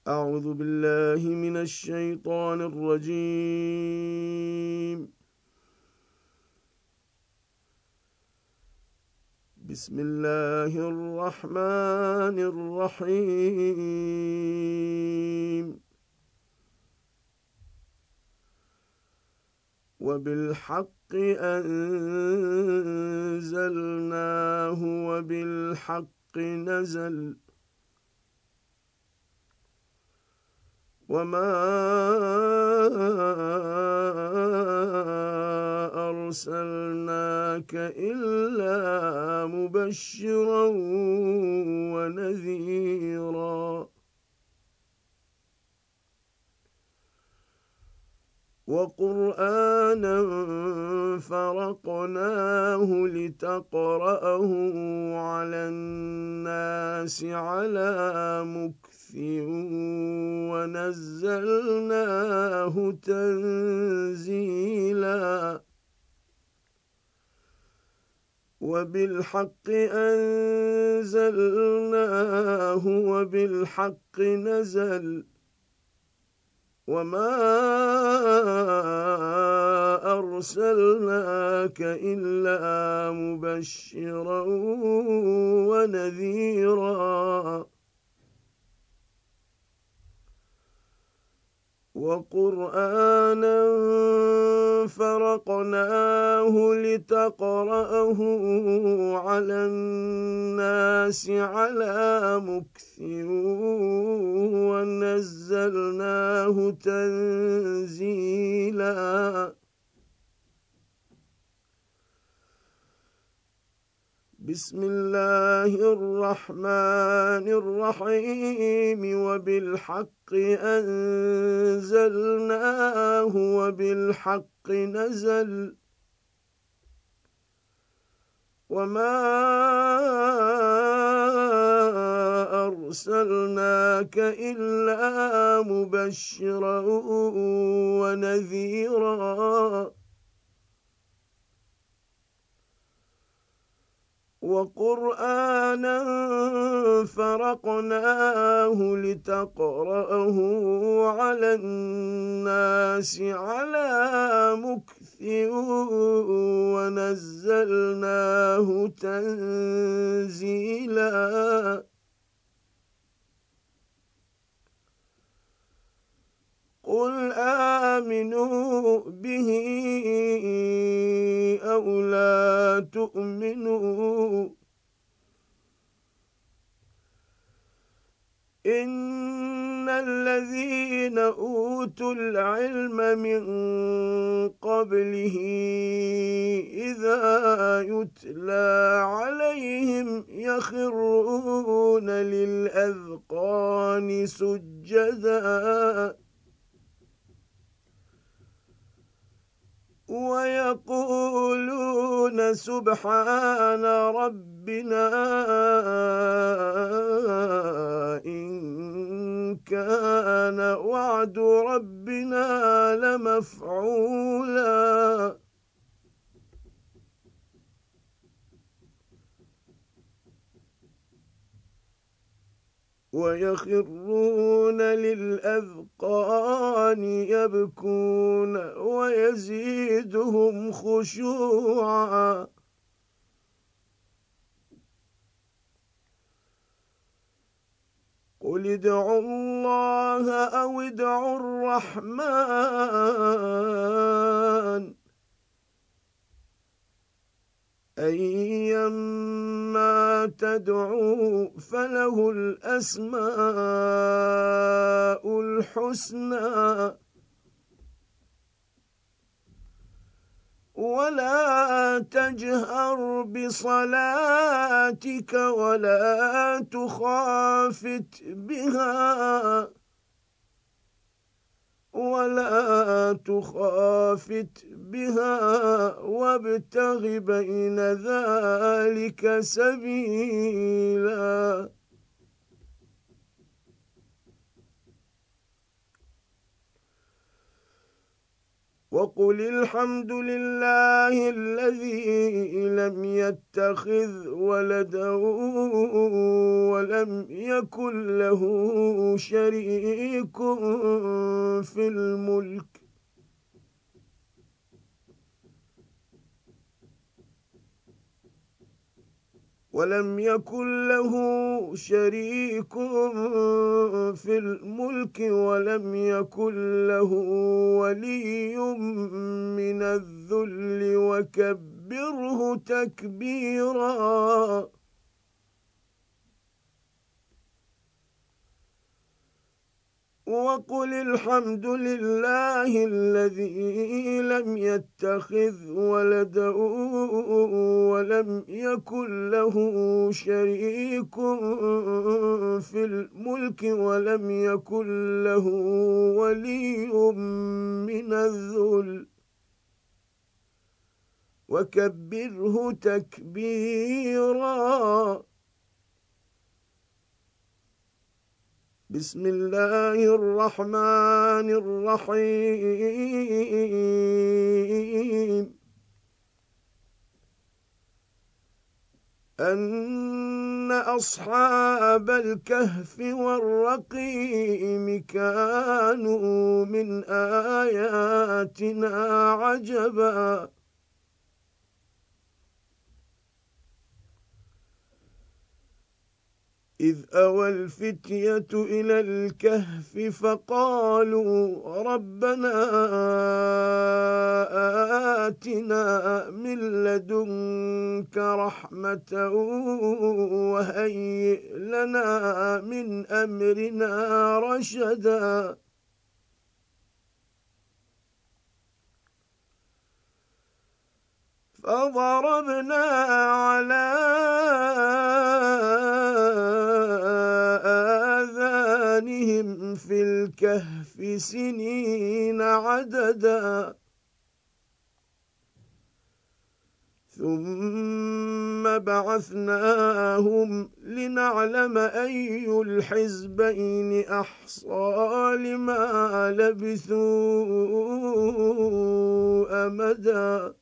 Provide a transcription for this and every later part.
أعوذ بالله من الشيطان الرجيم. بسم الله الرحمن الرحيم. وبالحق أنزلناه وبالحق نزل وما أرسلناك إلا مبشرا ونذيرا وقرآنا فرقناه لتقرأه على الناس على مكث ونزلناه تنزيلا وبالحق أنزلناه وبالحق نزل وما أرسلناك إلا مبشرا ونذيرا وقرآنا فرقناه لتقرأه على الناس على مكث ونزلناه تنزيلا بسم الله الرحمن الرحيم وبالحق أنزلناه وبالحق نزل وما أرسلناك إلا مبشرا ونذيرا وقرآنا فرقناه لتقرأه على الناس على مكث ونزلناه تنزيلا قل آمنوا به أو لا تؤمنوا إن الذين أوتوا العلم من قبله إذا يتلى عليهم يخرون للأذقان سجدا ويقولون سبحان ربنا إن كان وعد ربنا لمفعولا ويخرون للأذقان يبكون ويزيدهم خشوعا قل ادعوا الله أو ادعوا الرحمن أيما تدعوا فله الأسماء الحسنى ولا تجهر بصلاتك ولا تخافت بها وابتغ بين ذلك سبيلا وقل الحمد لله الذي لم يتخذ ولدا ولم يكن له شريك في الملك ولم يكن له ولي من الذل وكبره تكبيرا وقل الحمد لله الذي لم يتخذ ولدا ولم يكن له شريك في الملك ولم يكن له ولي من الذل وكبره تكبيرا بسم الله الرحمن الرحيم أن أصحاب الكهف والرقيم كانوا من آياتنا عجبا إذ أوى الفتية إلى الكهف فقالوا ربنا آتنا من لدنك رحمة وهيئ لنا من أمرنا رشدا فضربنا على آذانهم في الكهف سنين عددا ثم بعثناهم لنعلم أي الحزبين أحصى لما لبثوا أمدا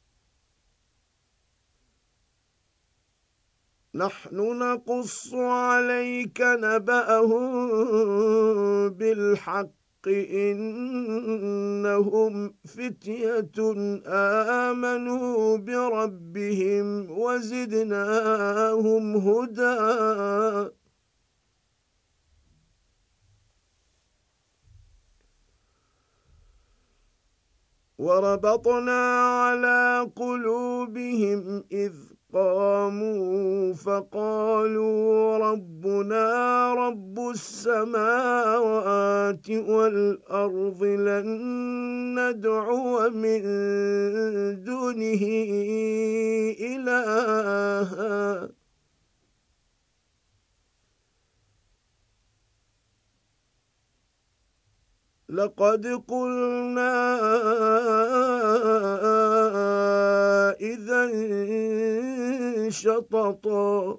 نحن نقص عليك نبأهم بالحق إنهم فتية آمنوا بربهم وزدناهم هدى وربطنا على قلوبهم إذ قاموا فقالوا ربنا رب السماوات والأرض لن ندعو من دونه إلها لقد قلنا إذا شططا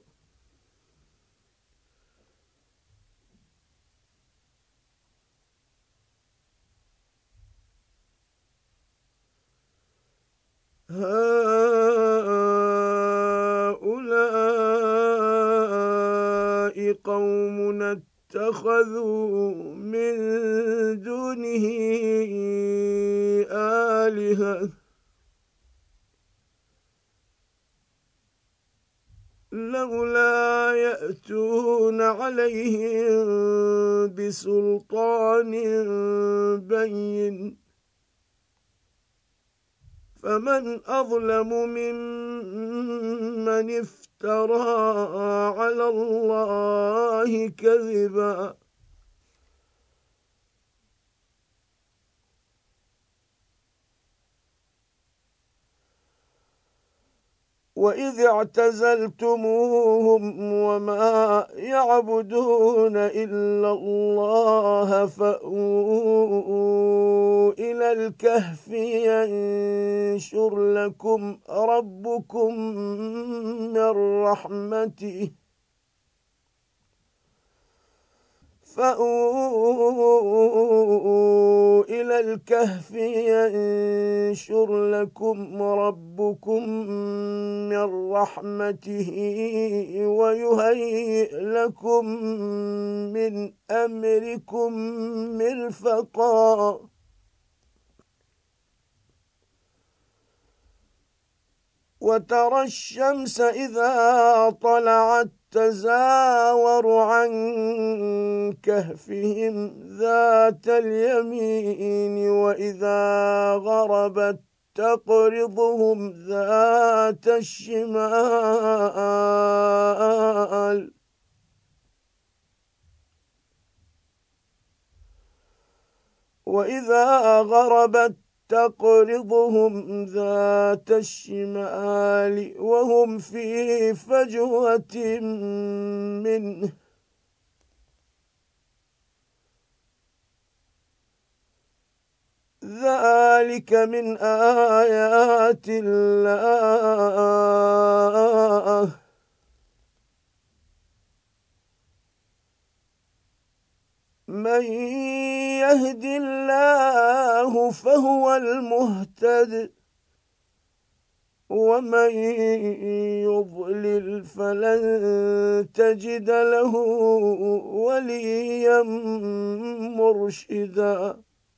هؤلاء قومنا اتخذوا من دونه آلهة لولا يأتون عليهم بسلطان بين فمن أظلم ممن افترى على الله كذبا وإذ اعتزلتموهم وما يعبدون إلا الله فأووا إلى الكهف ينشر لكم ربكم من رحمته فأووا إلى الكهف ينشر لكم ربكم من رحمته ويهيئ لكم من أمركم مرفقا وترى الشمس إذا طلعت تزاور عن كهفهم ذات اليمين وإذا غربت تقرضهم ذات الشمال وإذا غربت تقرضهم ذات الشمال وهم في فجوة منه ذلك من آيات الله من يهد الله فهو المهتد ومن يضلل فلن تجد له وليا مرشدا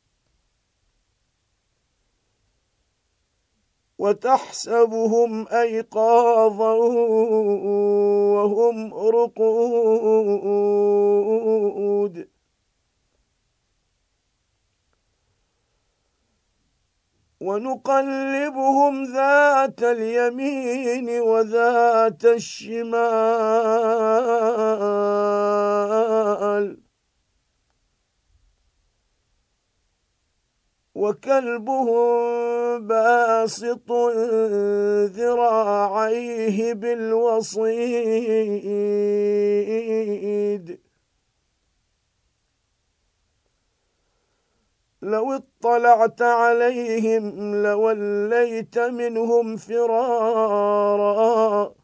وتحسبهم أيقاظا وهم رقود ونقلبهم ذات اليمين وذات الشمال وكلبهم باسط ذراعيه بالوصيد لو اطلعت عليهم لوليت منهم فرارا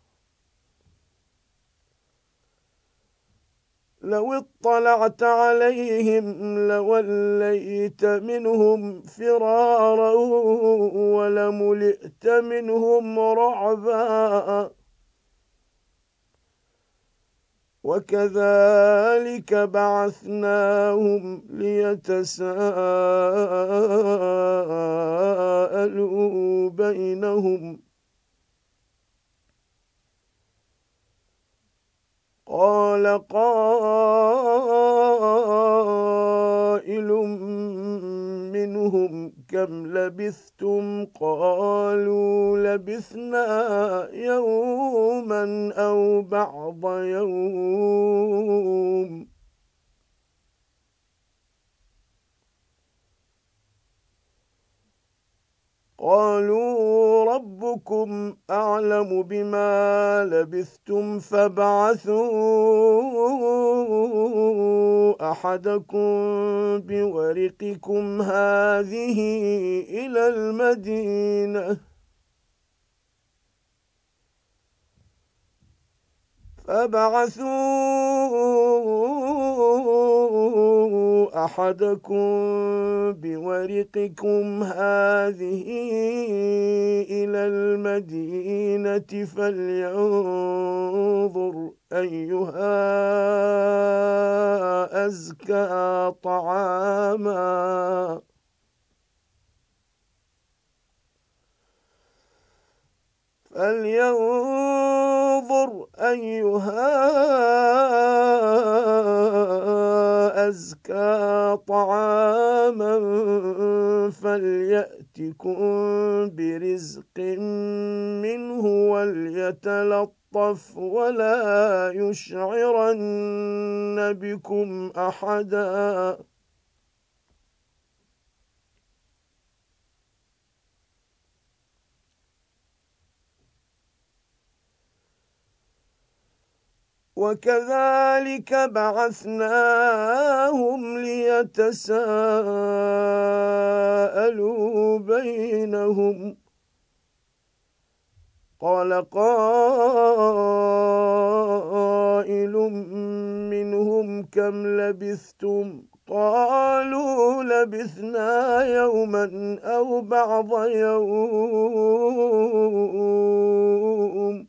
لو اطلعت عليهم لوليت منهم فرارا ولملئت منهم رعبا وكذلك بعثناهم ليتساءلوا بينهم قال قائل منهم كم لبثتم قالوا لبثنا يوما أو بعض يوم قالوا ربكم أعلم بما لبثتم فابعثوا أحدكم بورقكم هذه إلى المدينة أحدكم بورقكم هذه إلى المدينة فلينظر أيها أزكى طعاما فلينظر أيها أزكى طعاما فليأتكم برزق منه وليتلطف ولا يشعرن بكم أحدا وكذلك بعثناهم ليتساءلوا بينهم قال قائل منهم ربكم كم لبثتم قالوا لبثنا يوما أو بعض يوم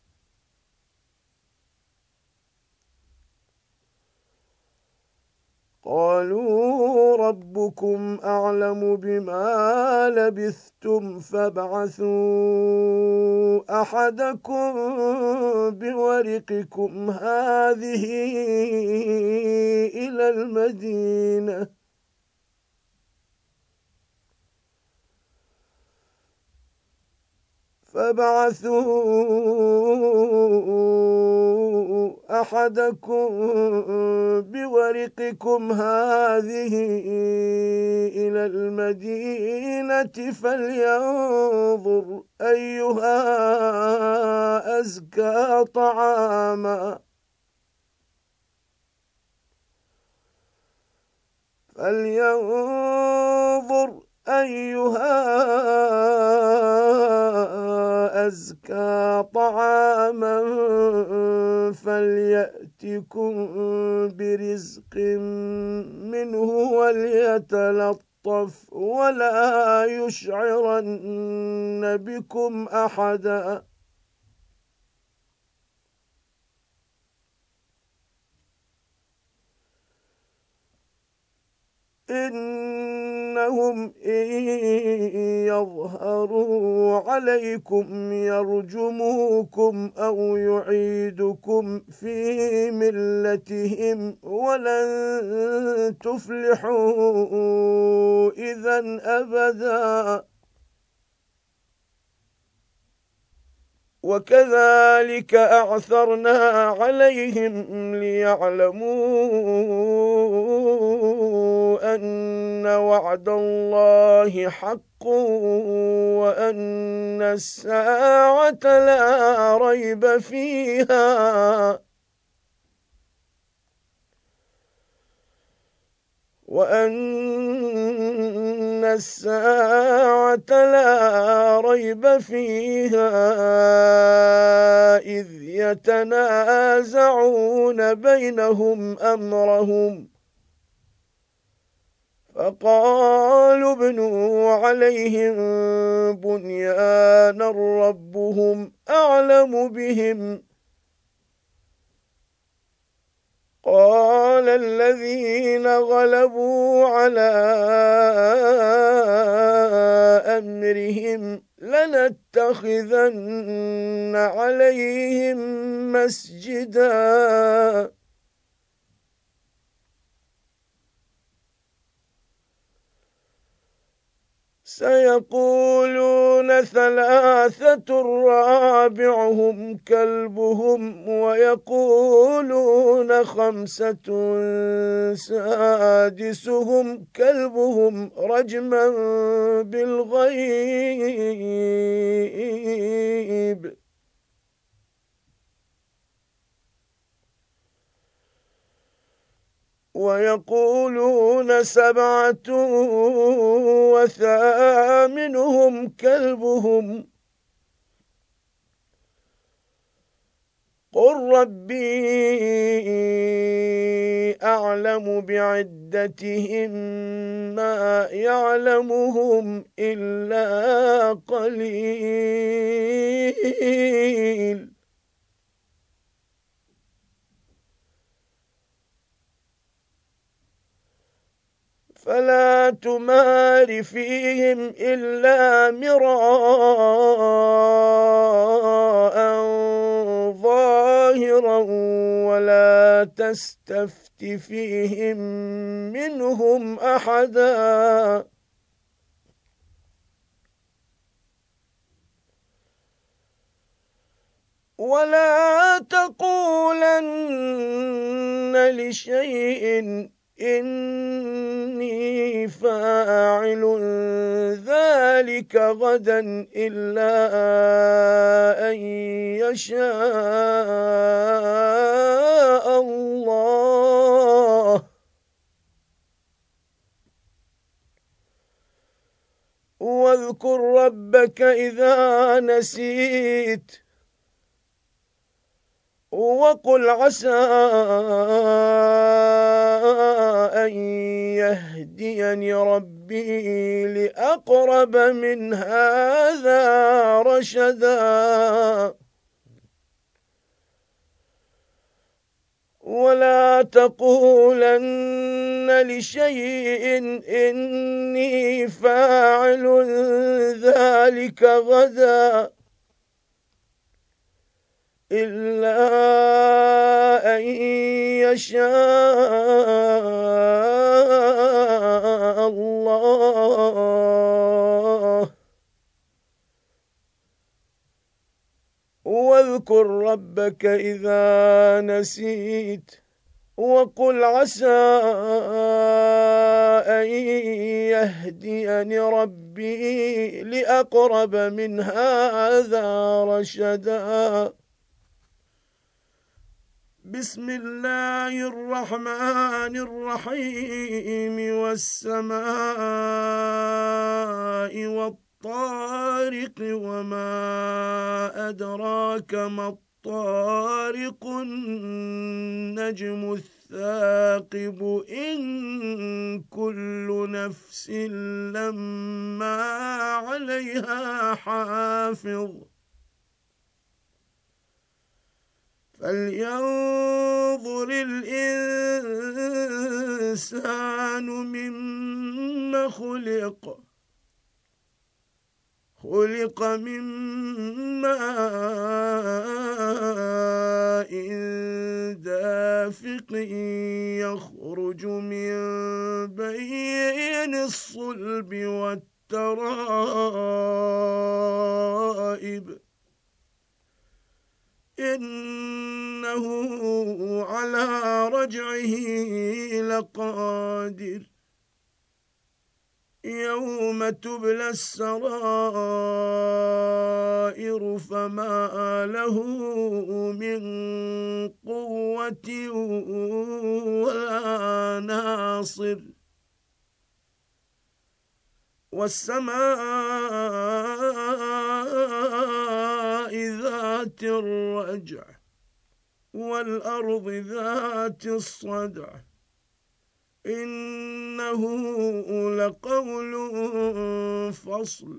قالوا ربكم أعلم بما لبثتم فابعثوا أحدكم بورقكم هذه إلى المدينة فلينظر أيها أزكى طعاما فليأتكم برزق منه وليتلطف ولا يشعرن بكم أحدا إنهم إن يظهروا عليكم يرجموكم أو يعيدكم في ملتهم ولن تفلحوا إذا أبدا وكذلك أعثرنا عليهم ليعلموا أن وعد الله حق وأن الساعة لا ريب فيها إذ يتنازعون بينهم أمرهم فقالوا ابنوا عليهم بنيانا ربهم أعلم بهم قال الذين غلبوا على أمرهم لنتخذن عليهم مسجدا سيقولون ثلاثة رابعهم كلبهم ويقولون خمسة سادسهم كلبهم رجما بالغيب ويقولون سبعة وثامنهم كلبهم قل ربي أعلم بعدتهم ما يعلمهم إلا قليل فلا تمار فيهم إلا مراء ظاهرا ولا تستفت فيهم منهم أحدا ولا تقولن لشيء إني فاعل ذلك غدا إلا أن يشاء الله واذكر ربك إذا نسيت وقل عسى أن يهديني ربي لأقرب من هذا رشدا ولا تقولن لشيء إني فاعل ذلك غدا إلا أن يشاء الله واذكر ربك إذا نسيت وقل عسى أن يهديني ربي لأقرب من هذا رشدا بسم الله الرحمن الرحيم والسماء والطارق وما أدراك ما الطارق النجم الثاقب إن كل نفس لما عليها حافظ فلينظر الإنسان مما خلق من ماء دافق يخرج من بين الصلب والترائب إنه على رجعه لقادر يوم تبلى السرائر فما له من قوة ولا ناصر والسماء ذات الرجع والأرض ذات الصدع إنه لقول فصل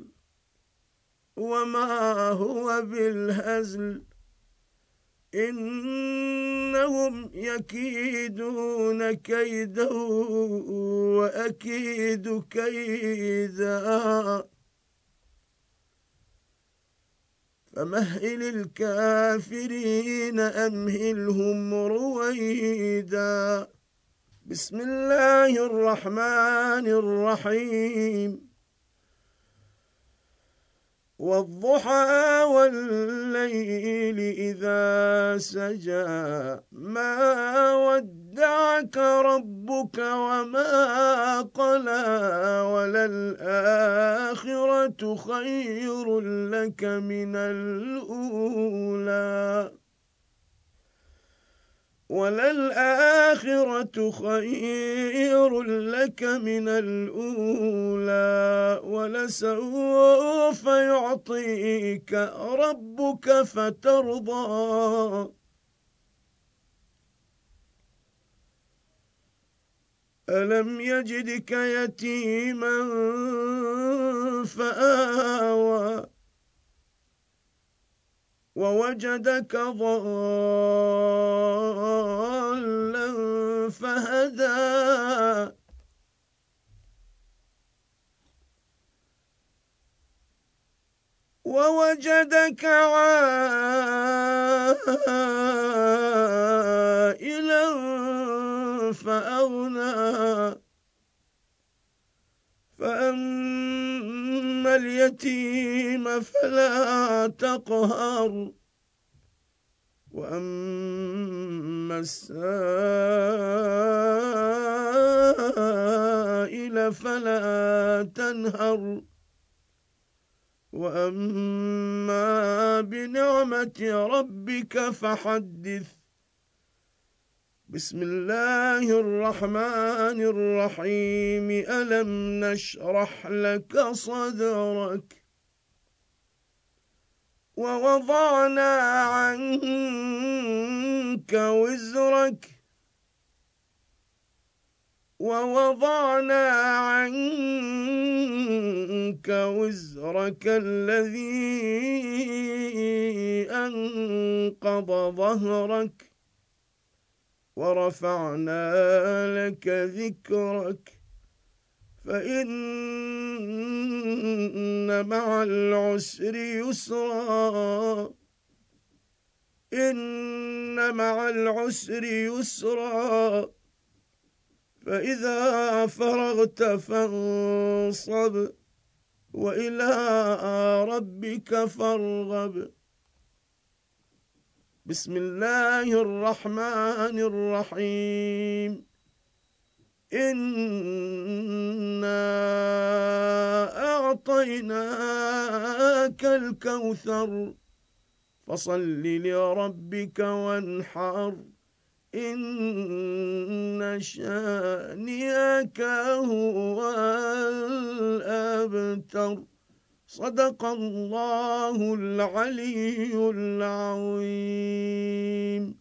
وما هو بالهزل إنهم يكيدون كيدا وأكيد كيدا فمهل الكافرين أمهلهم رويدا بسم الله الرحمن الرحيم والضحى والليل إذا سجى ما ودعك ربك وما قلى وللآخرة خير لك من الأولى ولسوف يعطيك ربك فترضى ألم يجدك يتيما فآوى ووجدك ضالا فهدى ووجدك عائلا فأغنى فأما اليتيم فلا تقهر وأما السائل فلا تنهر وأما بنعمة ربك فحدث بسم الله الرحمن الرحيم ألم نشرح لك صدرك ووضعنا عنك وزرك الذي أنقض ظهرك ورفعنا لك ذكرك فإن مع العسر يسرا فإذا فرغت فانصب وإلى ربك فارغب. بسم الله الرحمن الرحيم. إنا أعطيناك الكوثر فصل لربك وانحر إن شانئك هو الأبتر. صدق الله العلي العظيم.